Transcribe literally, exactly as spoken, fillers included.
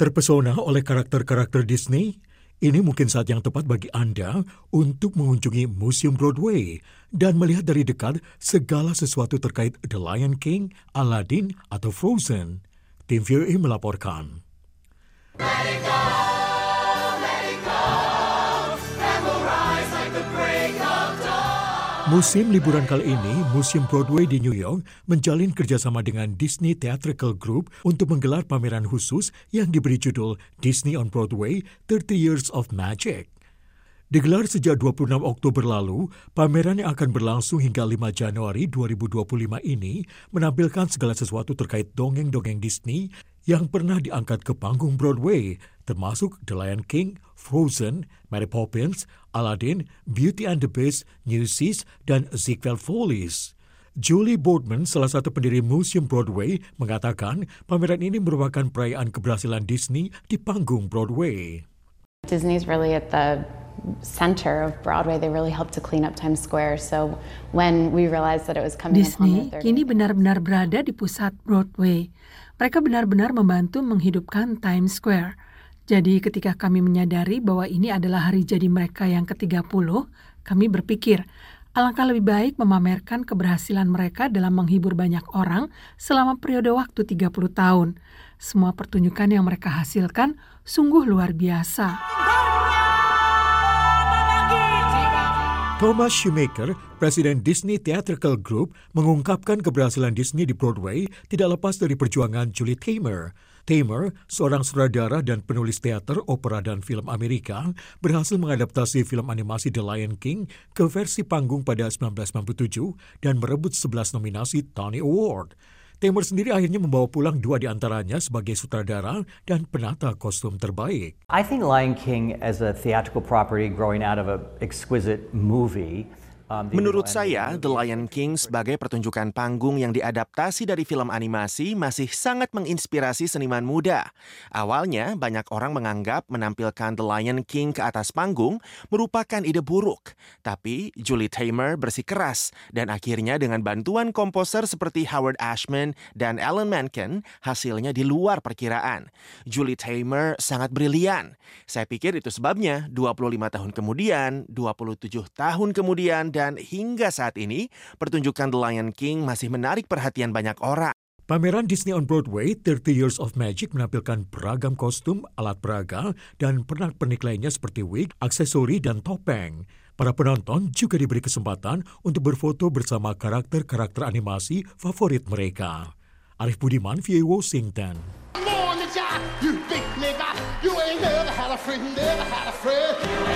Terpesona oleh karakter-karakter Disney? Ini mungkin saat yang tepat bagi Anda untuk mengunjungi Museum Broadway dan melihat dari dekat segala sesuatu terkait The Lion King, Aladdin, atau Frozen. Tim V O A melaporkan. Let it go, let it go, and we'll rise like the break of dawn. Musim liburan kali ini, Museum Broadway di New York menjalin kerjasama dengan Disney Theatrical Group untuk menggelar pameran khusus yang diberi judul Disney on Broadway thirty Years of Magic. Digelar sejak dua puluh enam Oktober lalu, pameran yang akan berlangsung hingga lima Januari dua ribu dua puluh lima ini menampilkan segala sesuatu terkait dongeng-dongeng Disney yang pernah diangkat ke panggung Broadway, termasuk The Lion King, Frozen, Mary Poppins, Aladdin, Beauty and the Beast, Newsies, dan Ziegfeld Follies. Julie Boardman, salah satu pendiri Museum Broadway, mengatakan pameran ini merupakan perayaan keberhasilan Disney di panggung Broadway. Disney's really at the center of Broadway. They really helped to clean up Times Square. So when we realized that it was coming Disney kini benar-benar berada di pusat Broadway. Mereka benar-benar membantu menghidupkan Times Square. Jadi ketika kami menyadari bahwa ini adalah hari jadi mereka yang ke tiga puluh, kami berpikir, alangkah lebih baik memamerkan keberhasilan mereka dalam menghibur banyak orang selama periode waktu tiga puluh tahun. Semua pertunjukan yang mereka hasilkan sungguh luar biasa. Thomas Shoemaker, Presiden Disney Theatrical Group, mengungkapkan keberhasilan Disney di Broadway tidak lepas dari perjuangan Julie Taymor. Taymor, seorang sutradara dan penulis teater, opera, dan film Amerika, berhasil mengadaptasi film animasi The Lion King ke versi panggung pada sembilan belas sembilan puluh tujuh dan merebut sebelas nominasi Tony Award. Taymor sendiri akhirnya membawa pulang dua di antaranya sebagai sutradara dan penata kostum terbaik. I think Lion King as a theatrical property growing out of an exquisite movie. Menurut saya, The Lion King sebagai pertunjukan panggung yang diadaptasi dari film animasi masih sangat menginspirasi seniman muda. Awalnya, banyak orang menganggap menampilkan The Lion King ke atas panggung merupakan ide buruk. Tapi Julie Taymor bersikeras dan akhirnya dengan bantuan komposer seperti Howard Ashman dan Alan Menken, hasilnya di luar perkiraan. Julie Taymor sangat brilian. Saya pikir itu sebabnya dua puluh lima tahun kemudian, dua puluh tujuh tahun kemudian, dan Dan hingga saat ini, pertunjukan The Lion King masih menarik perhatian banyak orang. Pameran Disney on Broadway thirty Years of Magic menampilkan beragam kostum, alat peraga, dan pernak-pernik lainnya seperti wig, aksesori, dan topeng. Para penonton juga diberi kesempatan untuk berfoto bersama karakter-karakter animasi favorit mereka. Arif Budiman, V O A Washington. You big nigga, you ain't never had a friend, never had a friend.